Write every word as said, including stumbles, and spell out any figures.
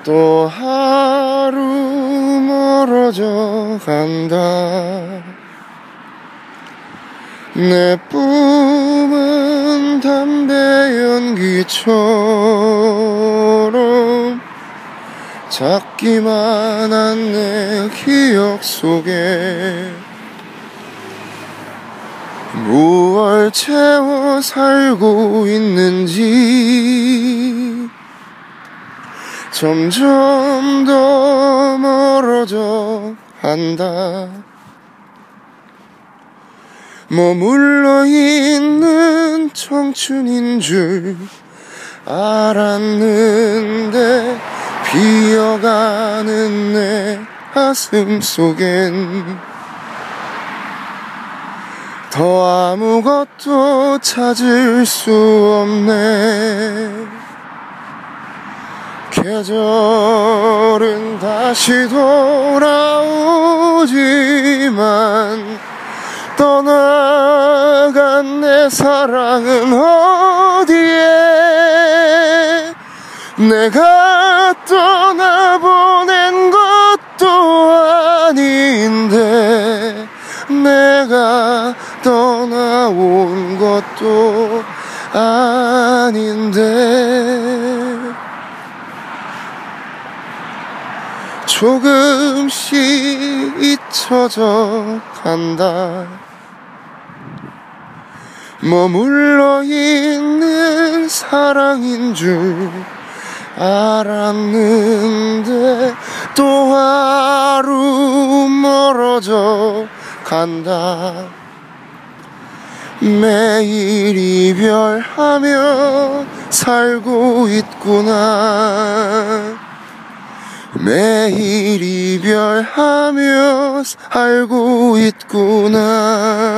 또 하루 멀어져 간다. 내 꿈은 담배 연기처럼 작기만 한 내 기억 속에 무얼 채워 살고 있는지 점점 더 멀어져 간다. 머물러 있는 청춘인 줄 알았는데 비어가는 내 가슴 속엔 더 아무것도 찾을 수 없네. 계절은 다시 돌아오지만 떠나간 내 사랑은 어디에. 내가 떠나보낸 것도 아닌데 내가 떠나온 것도 아닌데 조금씩 잊혀져 간다. 머물러 있는 사랑인 줄 알았는데 또 하루 멀어져 간다. 매일 이별하며 살고 있구나. 매일 이별하며 살고 있구나.